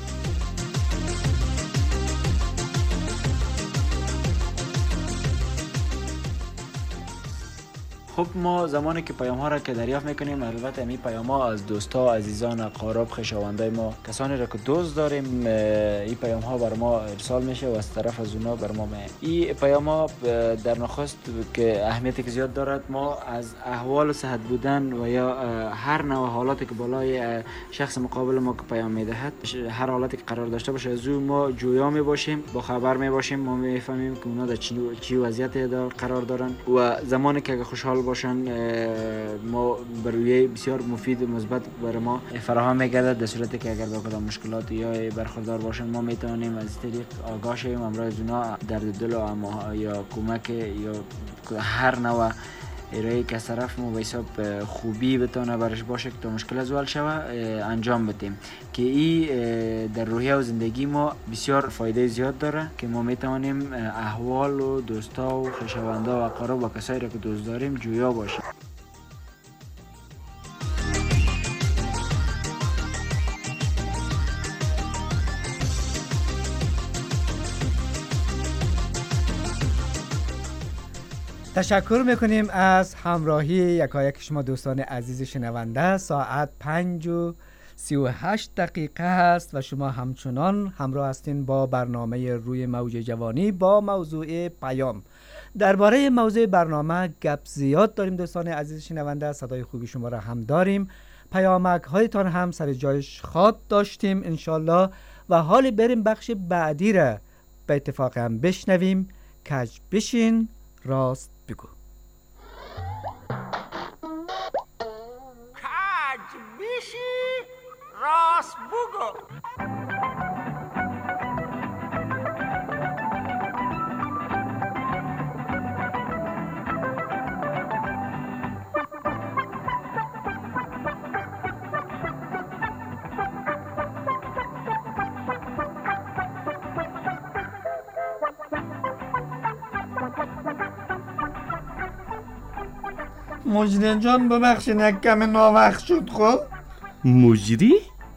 خب ما زمانی که پیام ها را که دریافت میکنیم، البته این پیام ها از دوستا، عزیزان، اقارب، خویشاوندای ما، کسانی را که دوست داریم، این پیام ها بر ما ارسال میشه و از طرف از اونا بر ما میاد. این پیام ها در نخست که اهمیتی که زیاد دارد، ما از احوال صحت بودن و یا هر نوع حالاتی که بالای شخص مقابل ما که پیام میدهد، هر حالتی که قرار داشته باشه از او ما جویا می باشیم، با خبر می باشیم، ما میفهمیم که اونا در چی وضعیتی قرار دارن و زمانی که خوشحال باشن ما بروی بسیار مفید و مثبت برای ما فراهم میگردد. در صورتی که اگر با کدام مشکلات یا برخوردار باشن ما میتونیم از طریق آگاه شویم، امروز اونا درد دل و یا کمک یا هر نوع ارائه که از طرف ما به حساب خوبی بتونه برش باشه که تا مشکل از حل شوه انجام بدیم، که این در روحیه و زندگی ما بسیار فایده زیاد داره که ما میتونیم احوال و دوستا و خویشاوندا و اقارب و کسایی را که دوست داریم جویا باشیم. تشکر میکنیم از همراهی یکایک شما دوستان عزیز شنونده. ساعت پنج و سی و هشت دقیقه هست و شما همچنان همراه هستین با برنامه روی موج جوانی با موضوع پیام. درباره موضوع برنامه گپ زیاد داریم دوستان عزیز شنونده، صدای خوبی شما را هم داریم، پیامک هایتان هم سر جایش خواد داشتیم انشالله و حال بریم بخش بعدی را به اتفاق هم بشنویم. کج بشین راست بگو. کج بشی راست بگو. مجری جان ببخشین یک کم ناوقت شد. خب مجری؟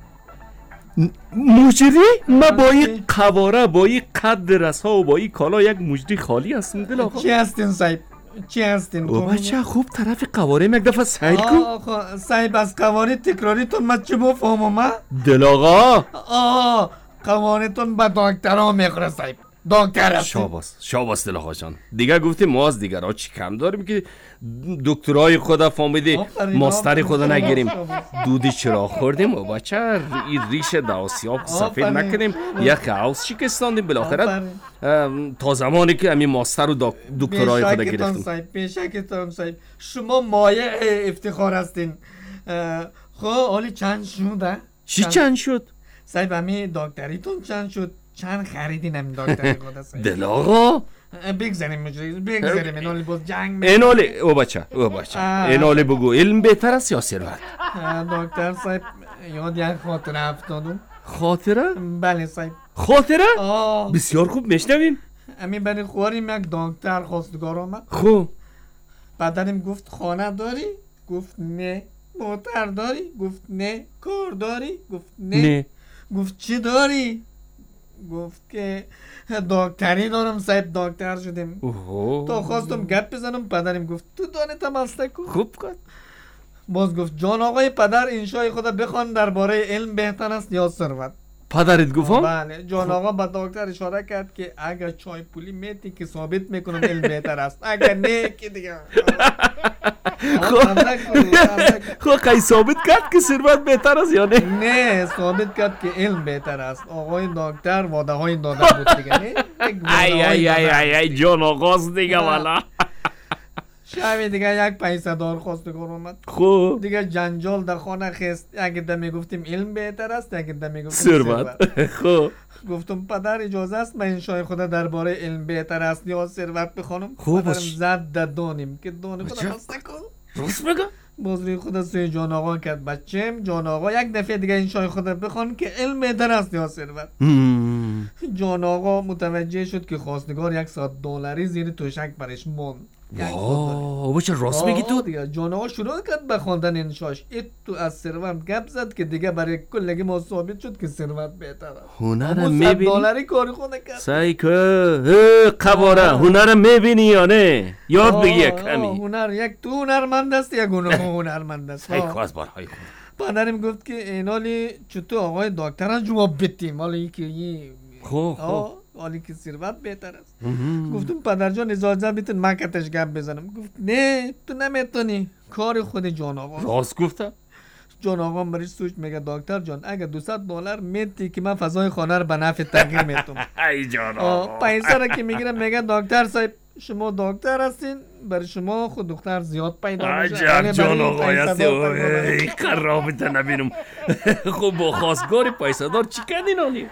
مجری؟ ما با این قواره با این قد رسا و با این کالا یک مجری خالی هستیم دل آقا. چی هستین صاحب؟ چی هستین؟ او بچه خوب طرف قواره یک دفعه سیل کن. آقا صاحب از قواره تکراری تون من چی بفهمم من؟ دل آقا آه قوانتون به دکترها میخوره صاحب. دکتر هستیم. شاباس شاباس دل آقا جان. دیگه گفتیم ما از دیگر ها چی کم داریم که دکترای خدا فهمیدی ماستر خدا نگیریم. دودی چرا خوردیم و بچه این ریش داوسیاب سفید نکنیم، یک عوض شکستاندیم بالاخره تا زمانی که همین ماستر و دکترای خدا گرفتیم. بیشکتان صاحب شما مایه افتخار هستین. خب حالی چند شده؟ چی چند شد؟ صاحب همین دکتریتون چند شد؟ چند خریدین همین دکتری خدا صاحب؟ دل آقا بگذاریم مجرد بگذاریم اینالی باز جنگ می اینالی او بچه او بچه اینالی بگو علم بهتر است یا ثروت؟ دکتر صاحب یاد یک خاطره افتادم. خاطره؟ بله صاحب. خاطره؟ آه بسیار خوب میشنویم. امی برای خواریم یک دکتر خواستگار آمد. خوب. بعدم گفت خانه داری؟ گفت نه. موتر داری؟ گفت نه. کار داری؟ گفت نه. نه. گفت چی داری؟ گفت که دکتری دارم صاحب دکتر شدیم. اوه. تا خواستم گپ بزنم پدرم گفت تو دانتم هسته کن. خوب کن. باز گفت جان آقای پدر انشای خدا بخوان درباره علم بهتر است یا ثروت. پدرت گفت؟ بله جان آقا با دکتر اشاره کرد که اگر چای پولی میتی که ثابت میکنم علم بهتر است، اگر نه که دیگه خب خیلی ثابت کرد که ثروت بهتر است یا نه؟ نه ثابت کرد که علم بهتر است. آقای دکتر واده های داده بود دیگه نه. ای ای ای ای ای جان آقاست دیگه والا. شبی دیگه یک پیسه دار خواستگار اومد. خوب دیگه جنجال در خانه خست. یک دمی گفتیم علم بهتر است، یک دمی گفتیم ثروت. خوب گفتم پدر اجازه است من انشای خدا درباره علم بهتر است یا ثروت بخوانم؟ خوب پدرم زد در دانیم که دان خدا بسته کن. راست بگم؟ باز روی خدا سوی جان آقا کرد. بچم جان آقا یک دفعه دیگه انشای خدا بخوان که علم بهتر است یا ثروت. جان آقا متوجه شد که خواستگار یک صد دلاری زیر توشک برش موند. واو بچه راست میگی تو؟ دیگه جان آقا شروع کرد به خواندن انشاش. ای تو از ثروت گپ زد که دیگه برای کلگی ما ثابت شد که ثروت بهتر است. هنرم میبینی؟ صد دلاری کاری خونه کرد. سایکو قواره هنرم میبینی یا نه؟ یاد بگی یک کمی. هنر یک تو هنرمند است یک هنرمند است. سایکو از بارهای خود. پدرم گفت که اینالی چطور آقای دکتر هم جواب بدیم حالا یکی یه خوب خوب حالی که ثروت بهتر است. گفتم پدر جان اجازه بیتون من کتش گپ بزنم. گفت نه تو نمیتونی کار خود جان آقا. راست گفتم. جان آقا برای سوچ میگه دکتر جان اگه دویست دلار میتی که من فضای خانه رو به نفع تغییر میتونم. ای جان آقا پیسه را که میگیرم میگه دکتر صاحب شما دکتر هستین برای شما خود دختر زیاد پیدا میشه. عجب جان آقا هستی. ای خرابت نبینم. خب با خواستگار پیسه دار چی کردین آنی؟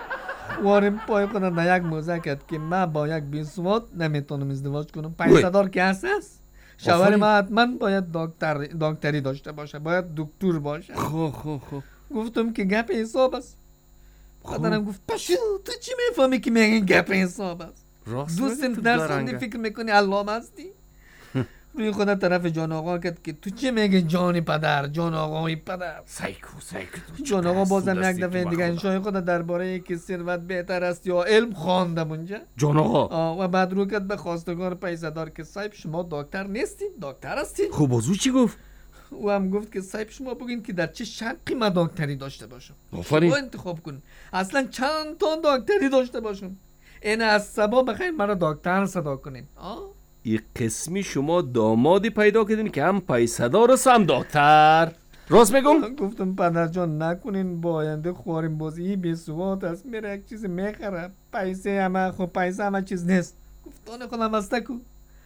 وارم پای خودم در یک موزه کرد که من با یک بیسواد نمیتونم ازدواج کنم. پیسه دار که هست است شوهر من حتما باید دکتر دکتری داشته باشه، باید دکتر باشه. خو خو خو گفتم که گپ حساب است. پدرم گفت پشو تو چی میفهمی که میگن گپ حساب است؟ دوستم درس خوندی فکر میکنی علامه هستی؟ روی خودت طرف جان آقا کرد که تو چی میگه جانی پدر جان آقای پدر؟ سایکو سایکو جان آقا بازم یک دفعه دیگه انشای خودت درباره که ثروت بهتر است یا علم خواندم اونجا. جان آقا و بعد رو کرد به خواستگار پیسه دار که صاحب شما دکتر نیستید دکتر هستید. خب بازو چی گفت؟ او هم گفت که صاحب شما بگین که در چه شقی من دکتری داشته باشم. آفرین. شما انتخاب کن اصلا چند تا دکتری داشته باشم. این از سبا بخیر مرا دکتر صدا کنین. این قسمی شما دامادی پیدا کردین که هم پیسه دار است هم دکتر. راست میگم؟ گفتم پدر جان نکنین با آینده خواریم بازی بی سواد است میره یک چیز میخره پیسه همه خب پیسه همه چیز نیست. گفتان خودم هسته کو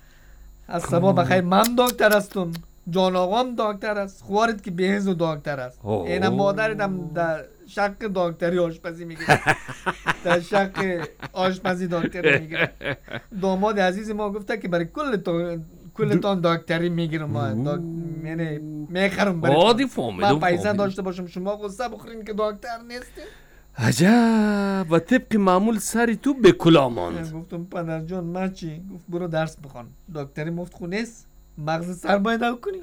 از سبا بخیر من دکتر هستم جان آقام دکتر است خوارد که بهز و دکتر است. اینم مادرم در شق دکتری آشپزی میگیره در شق آشپزی دکتری میگیره. داماد عزیز ما گفته که برای کل تا کلتان دکتری میگیرم ما یعنی میخرم برای عادی فهمیدم. من پیسه داشته باشم شما غصه بخورین که دکتر نیستی. عجب و طبق معمول سری تو به کلا ماند. گفتم پدر جان من چی؟ گفت برو درس بخوان دکتری مفت خونه است مغز سر باید او کنی.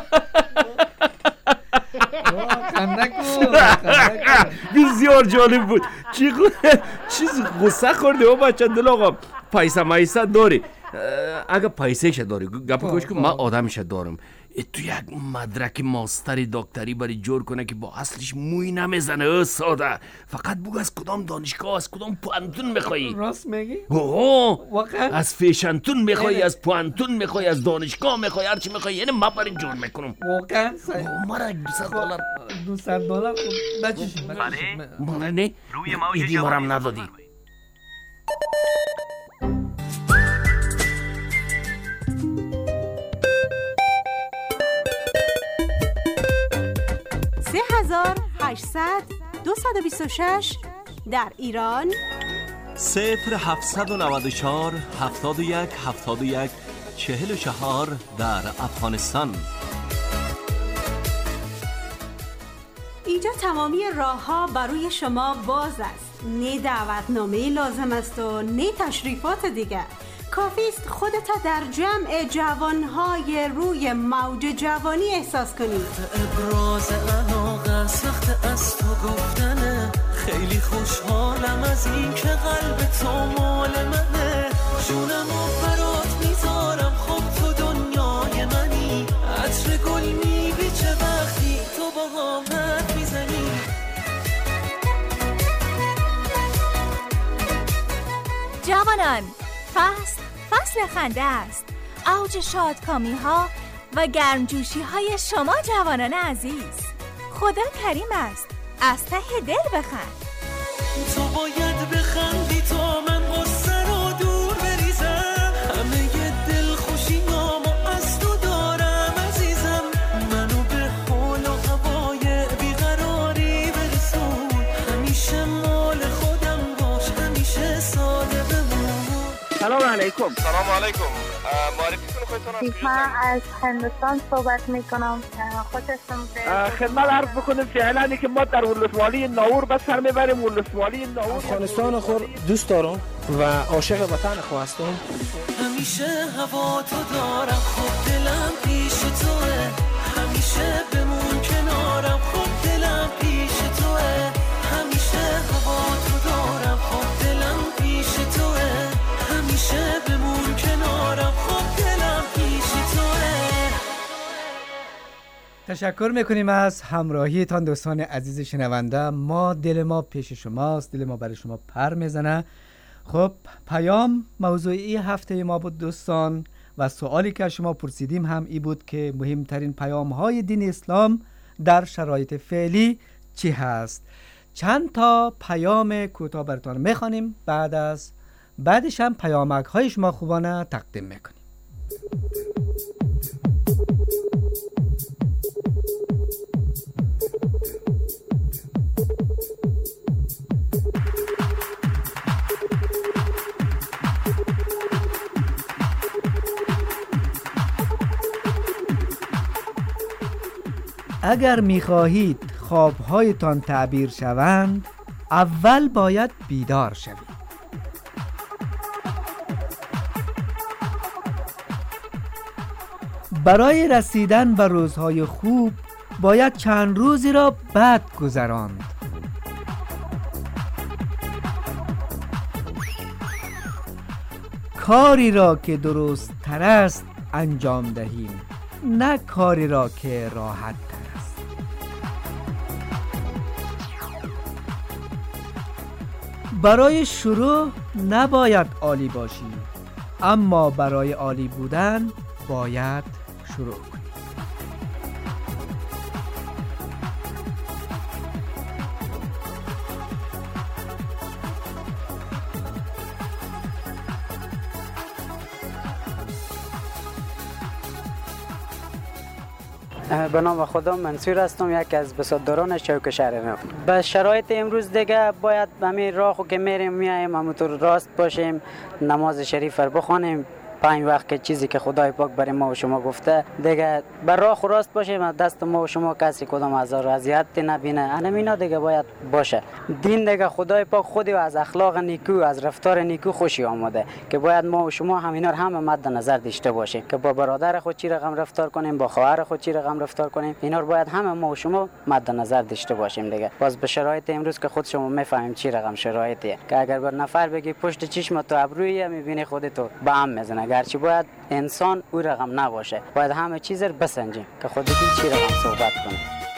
خنده کن بسیار جالب بود. چی چیز غصه خورده و بچه دل آقا پیسه مایسه داری اگه پیسه شه داری گپ گوش کن من آدمش دارم تو یک مدرک ماستری دکتری برای جور کنه که با اصلش موی نمیزنه ساده فقط بگو از کدام دانشگاه از کدام پوانتون میخوایی. راست میگی؟ واقعا از فیشنتون میخوایی از پوانتون میخوایی از دانشگاه میخوایی هرچی میخوایی یعنی من برای جور میکنم. واقعا مرا دویست دلار دویست دلار بچش مرا نه ایدی مرم ندادی. سه هزار هشتصد دویست و بیست و شش در ایران، صفر هفتصد و نود و چهار هفتاد و یک هفتاد و یک چهل و چهار در افغانستان. اینجا تمامی راه ها برای شما باز است. نه دعوتنامه لازم است و نه تشریفات دیگر. کافی است خودت در جمع جوانهای روی موج جوانی احساس کنید. ابراز علاقه سخت از تو گفتنه، خیلی خوشحالم از این که قلب تو مال منه، جونمو برات میذارم، خب تو دنیای منی، عطر گل میبیچه وقتی تو با حامت میزنی. جوانان، فصل فصل خنده است، اوج شادکامی ها و گرمجوشی های شما جوانان عزیز. خدا کریم است، از ته دل بخند. تو باید بخندی تا من غصه رو دور بریزم، همه ی دل خوشیامو از تو دارم عزیزم، منو به حال و هوای بیقراری برسون، همیشه مال خودم باش، همیشه ساده بمون. سلام علیکم. سلام علیکم. معرفی کنم خودتون. من از هندوستان صحبت میکنم. خوشتون خدمت عرض بکنیم فعلا که ما در ولسوالی ناور به سر میبریم. ولسوالی ناور افغانستان خود دوست دارم و عاشق وطن خود هستم. همیشه هوا تو دارم، خود دلم پیش توه، همیشه بمون کنارم، خود دلم پیش توه، همیشه هوا تو دارم، خود دلم پیش توه، همیشه بمون کنارم، خود دلم پیش توه. تشکر میکنیم از همراهیتان دوستان عزیز شنونده. ما دل ما پیش شماست، دل ما برای شما پر میزنه. خب پیام موضوعی هفته ما بود دوستان و سوالی که شما پرسیدیم هم ای بود که مهمترین پیام های دین اسلام در شرایط فعلی چی هست. چند تا پیام کوتاه براتون میخوانیم، بعد از بعدش هم پیامک های شما خوبانه تقدیم میکنیم. اگر میخواهید خوابهایتان تعبیر شوند، اول باید بیدار شوید. برای رسیدن به روزهای خوب باید چند روزی را بد گذراند. کاری را که درست تر است انجام دهیم، نه کاری را که راحت تر است. برای شروع نباید عالی باشی، اما برای عالی بودن باید شروع کنی. به نام خدا منصور هستم، یکی از بسادران چوک شهر نو. به شرایط امروز دیگه باید همین راهو که میریم میایم همونطور راست باشیم، نماز شریف رو بخوانیم پنج وقت، که چیزی که خدای پاک برای ما و شما گفته دیگه بر راه و راست باشیم، دست ما و شما کسی کدام ازار اذیت نبینه. انمینا دیگه باید باشه. دین دیگه خدای پاک خودی و از اخلاق نیکو، از رفتار نیکو خوشی آمده که باید ما و شما همینا رو هم مد نظر داشته باشیم که با برادر خود چی رقم رفتار کنیم، با خواهر خود چی رقم رفتار کنیم. اینا رو باید هم ما و شما مد نظر داشته باشیم دیگه. باز به شرایط امروز که خود شما میفهمیم چی رقم شرایطیه، که اگر بر نفر بگی پشت چشم تو ابرویه میبینی خودتو به هم میزنه. گرچه باید انسان او رقم نباشه، باید همه چیز رو بسنجیم که خودت چی رقم صحبت کنیم.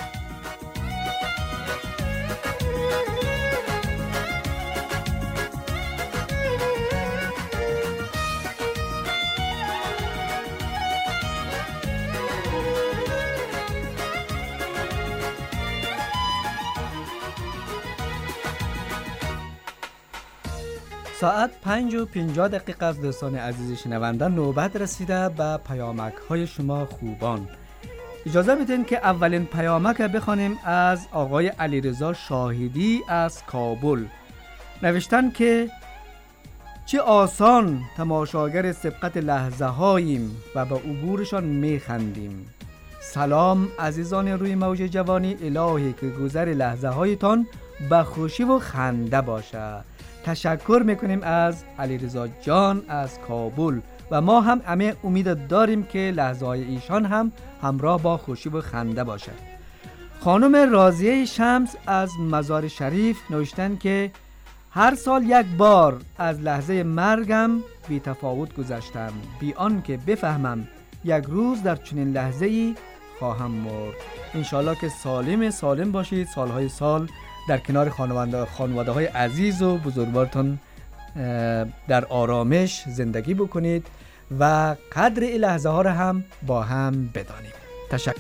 ساعت پنج و پنجاه دقیقه از دوستان عزیز شنونده نوبت رسیده به پیامک های شما خوبان. اجازه بدین که اولین پیامک بخوانیم از آقای علیرضا شاهدی از کابل. نوشتن که چه آسان تماشاگر سبقت لحظه هاییم و به عبورشان میخندیم. سلام عزیزان روی موج جوانی، الهی که گذر لحظه هایتان به خوشی و خنده باشه. تشکر میکنیم از علیرضا جان از کابل و ما هم همه امید داریم که لحظه های ایشان هم همراه با خوشی و خنده باشه. خانم راضیه شمس از مزار شریف نوشتن که هر سال یک بار از لحظه مرگم بی تفاوت گذشتم، بی آن که بفهمم یک روز در چنین لحظه ای خواهم مرد. انشالله که سالم سالم باشید، سالهای سال در کنار خانواده خانواده های عزیز و بزرگوارتان در آرامش زندگی بکنید و قدر این لحظه ها را هم با هم بدانیم. تشکر.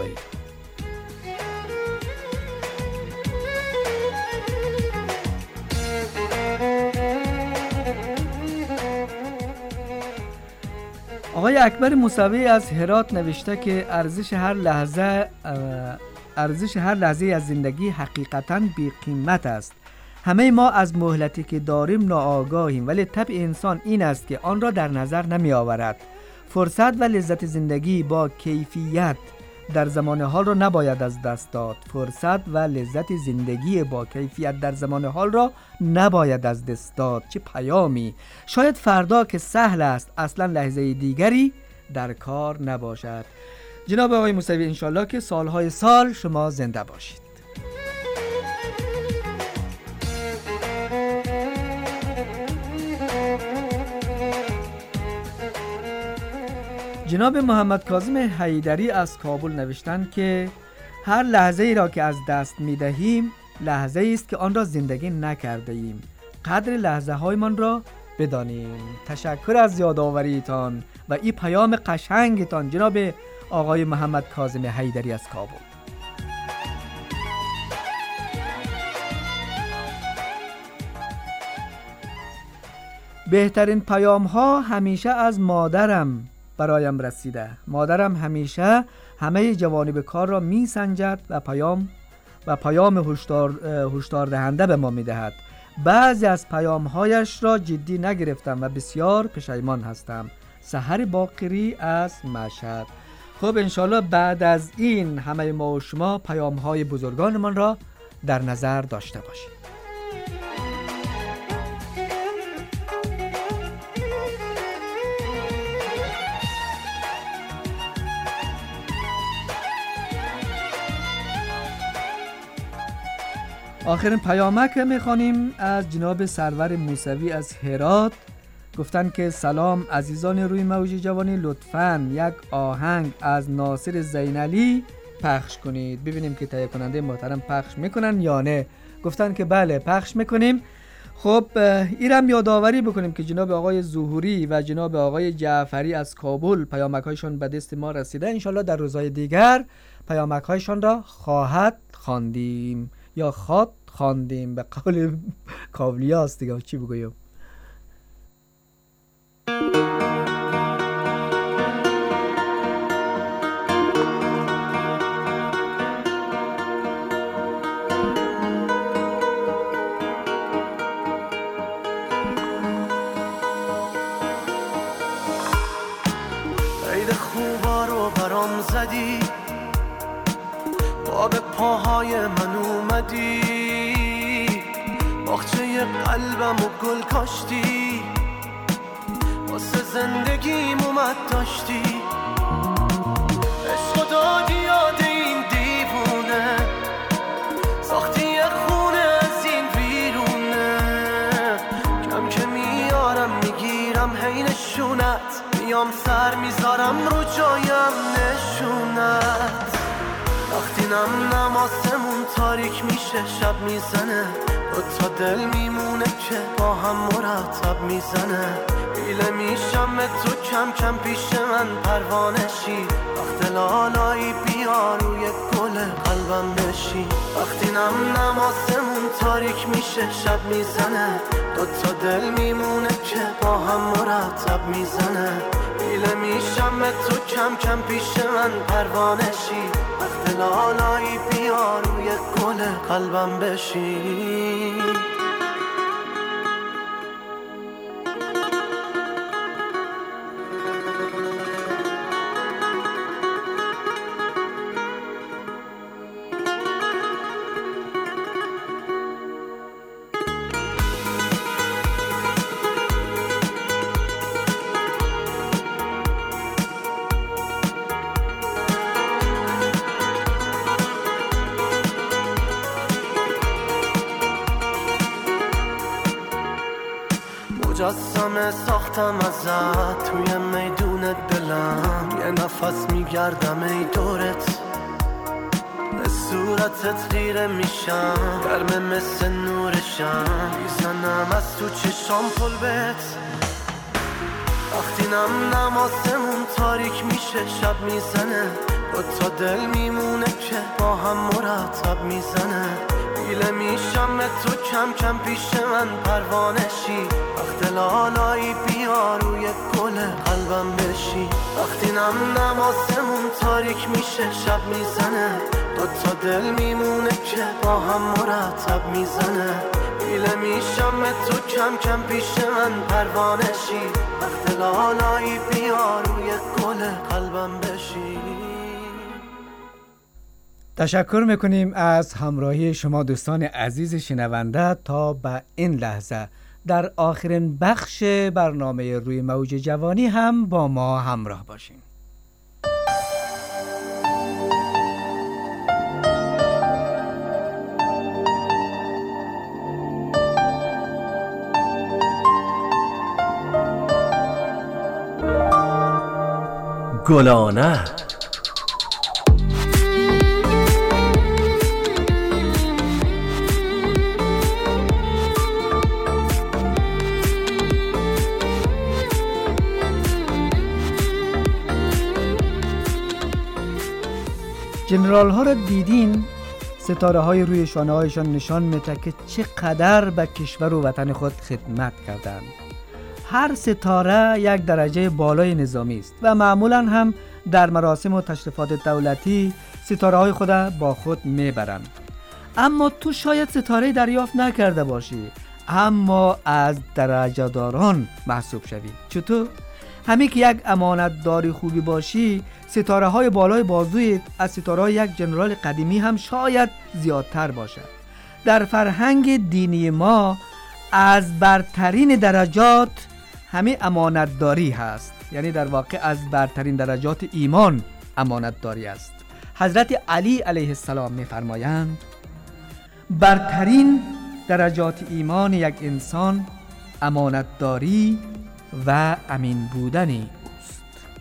آقای اکبر موسوی از هرات نوشته که ارزش هر لحظه ارزش هر لحظه از زندگی حقیقتاً بی قیمت است. همه ما از مهلتی که داریم ناآگاهیم، ولی طبع انسان این است که آن را در نظر نمی آورد. فرصت و لذت زندگی با کیفیت در زمان حال را نباید از دست داد. فرصت و لذت زندگی با کیفیت در زمان حال را نباید از دست داد. چه پیامی! شاید فردا که سهل است اصلا لحظه دیگری در کار نباشد. جناب آقای موسوی انشالله که سالهای سال شما زنده باشید. جناب محمد کاظم حیدری از کابل نوشتند که هر لحظه ای را که از دست می دهیم لحظه ای است که آن را زندگی نکرده ایم. قدر لحظه هایمان را بدانیم. تشکر از یادآوریتان و این پیام قشنگتان جناب آقای محمد کاظم حیدری از کابل. بهترین پیام ها همیشه از مادرم برایم رسیده. مادرم همیشه همه جوانب کار را می سنجد و پیام و پیام هشدار هشدار دهنده به ما می دهد. بعضی از پیام هایش را جدی نگرفتم و بسیار پشیمان هستم. سحر باقری از مشهد. خب انشالله بعد از این همه ما و شما پیام های بزرگانمان را در نظر داشته باشید. آخرین پیامک میخوانیم از جناب سرور موسوی از هرات. گفتن که سلام عزیزان روی موج جوانی، لطفاً یک آهنگ از ناصر زینعلی پخش کنید. ببینیم که تهیه کننده محترم پخش میکنن یا نه. گفتن که بله پخش میکنیم. خب اینم یادآوری بکنیم که جناب آقای ظهوری و جناب آقای جعفری از کابل پیامک هایشون به دست ما رسیده. انشالله در روزهای دیگر پیامک هایشون را خواهد خواندیم یا خواد خواندیم به قول کابلی هست دیگه، چی بگویم. عید خوبا رو برام زدی، با به پاهای من اومدی، باغچه قلبم و گل کاشتی، واسه زندگیم اومد داشتی، عشق دادی یاد این دیوونه، ساختی یه خونه از این ویرونه، کم که میارم میگیرم حینشونت، میام سر میذارم رو جایم نشونت، وقتی نم نماسمون تاریک میشه شب میزنه، دو تا دل میمونه که با هم مرتب میزنه، بیله میشم تو کم کم پیش من پروانشی، وقت لالایی بیا روی گل قلبم بشی، وقتی نم نماسمون تاریک میشه شب میزنه، دو تا دل میمونه که با هم مرتب میزنه، بیله میشم تو کم کم پیش من پروانشی، وقت لالایی بیا روی گل قلبم بشی. مجسمه ساختم ازت توی میدون دلم، یه نفس میگردم ای دورت، به صورتت خیره میشم، گرمه مثل نورشم، میزنم از تو چشام پلبت. وقتی نم نماسمون تاریک میشه شب میزنه، با تا دل میمونه که با هم مرتب میزنه. بیله میشم تو کم کم پیش من پروانشی، وقت لالایی بیا روی گل قلبم بشی. وقتی نم نماسمون تاریک میشه شب میزنه، دو تا دل میمونه که با هم مرتب میزنه. بیله میشم تو کم کم پیش من پروانشی، وقت لالایی بیا روی گل قلبم بشی. تشکر میکنیم از همراهی شما دوستان عزیز شنونده. تا به این لحظه در آخرین بخش برنامه روی موج جوانی هم با ما همراه باشین. گلانه جنرال ها را دیدین، ستاره های روی شانه هایشان نشان میده که چقدر به کشور و وطن خود خدمت کردند. هر ستاره یک درجه بالای نظامی است و معمولا هم در مراسم و تشریفات دولتی ستاره های خود با خود میبرند. اما تو شاید ستاره دریافت نکرده باشی، اما از درجه داران محسوب شوی. چطور؟ همین که یک امانت داری خوبی باشی، ستاره های بالای بازویت از ستاره های یک جنرال قدیمی هم شاید زیادتر باشد. در فرهنگ دینی ما از برترین درجات همین امانت داری هست، یعنی در واقع از برترین درجات ایمان امانت داری است. حضرت علی علیه السلام می‌فرمایند برترین درجات ایمان یک انسان امانت داری و امین بودنی است.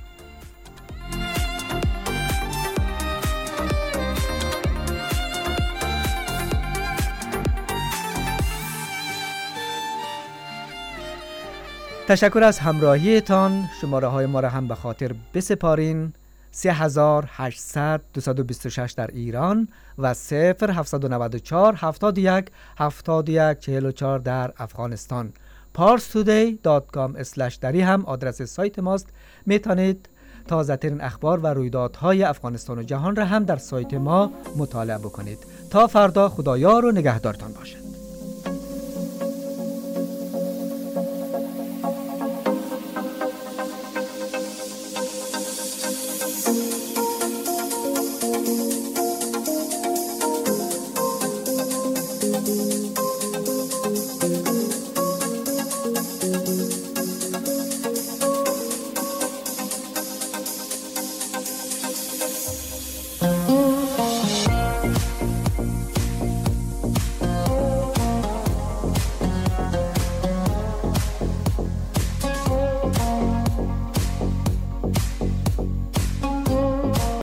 تشکر از همراهیتان. شماره های ما را هم به خاطر بسپارین. سه هزار و هشتصد دویست و بیست و شش در ایران و صفر هفتصد و نود و چهار هفتاد و یک هفتاد و یک چهل و چهار در افغانستان. پارس تودی دات کام اسلش دری هم آدرس سایت ماست. میتونید تازه ترین اخبار و رویدادهای افغانستان و جهان را هم در سایت ما مطالعه بکنید. تا فردا خدایار و نگهدارتان باشد.